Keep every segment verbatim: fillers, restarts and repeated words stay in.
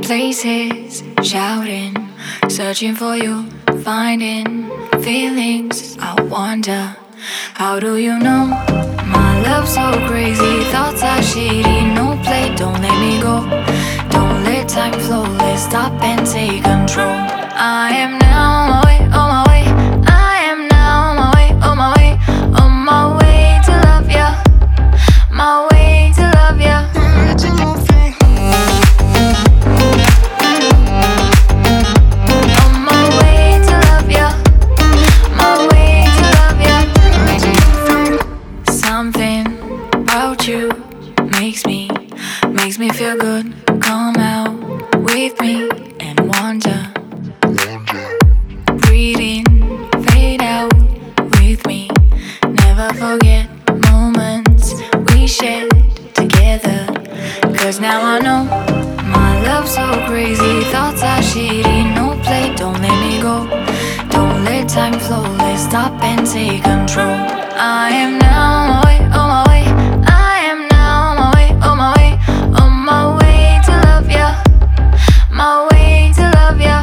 places, shouting, searching for you, finding feelings. I wonder, how do you know? My love's so crazy, thoughts are shady. No play, don't let me go. Don't let time flow, let's stop and take control. I am now on my way, on my way. I am now on my way, on my way. On my way to love ya, my way to love ya. You makes me, makes me feel good. Come out with me and wander. Breathe in, fade out with me. Never forget moments we shared together. Cause now I know my love's so crazy, thoughts are shady. No play, don't let me go. Don't let time flow, let's stop and take control. I am now on my way, on my way. My way to love ya.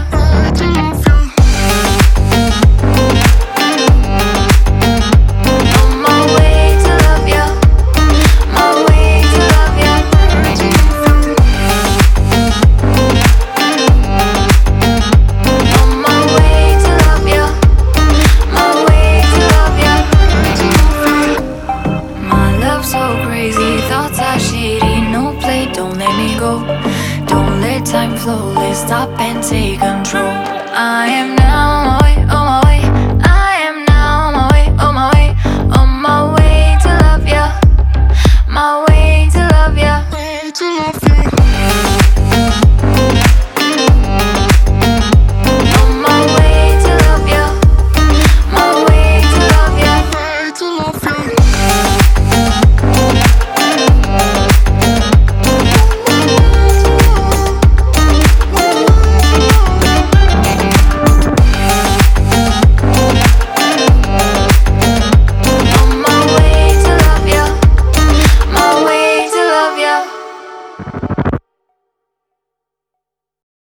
On my way to love ya. My way to love ya. On my way to love ya. My way to love ya. My love's so crazy, thoughts are shady. No play, don't let me go. Don't let time flow, let's stop and take control. I am now on my way, on my way. I am now on my way, on my way. On my way to love ya, my way to love ya. Way to love you.